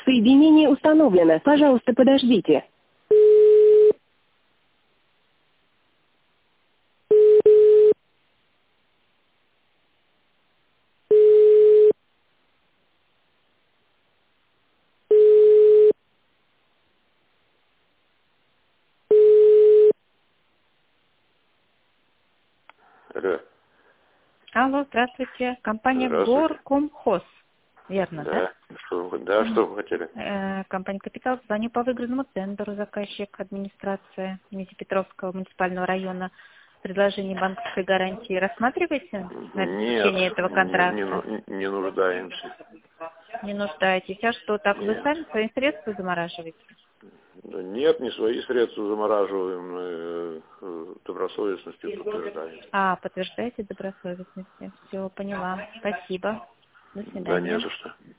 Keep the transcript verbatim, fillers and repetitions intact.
Соединение установлено. Пожалуйста, подождите. Алло. Алло, здравствуйте. Компания Здравствуйте. Горкомхоз. Верно, да? Да. Что вы, да, что вы хотели? Э, Компания «Капитал», звоню по выигранному тендеру, заказчик, администрация Низепетровского муниципального района. Предложение банковской гарантии рассматриваете на Нет, обеспечение этого не, контракта? не, ну- не нуждаемся. Не нуждаетесь. А что, так вы Нет. сами свои средства замораживаете? Да нет, не свои средства замораживаем, э, э, добросовестностью подтверждаем. А, подтверждаете добросовестности. Все, поняла. Спасибо. До Да не свидания. за что.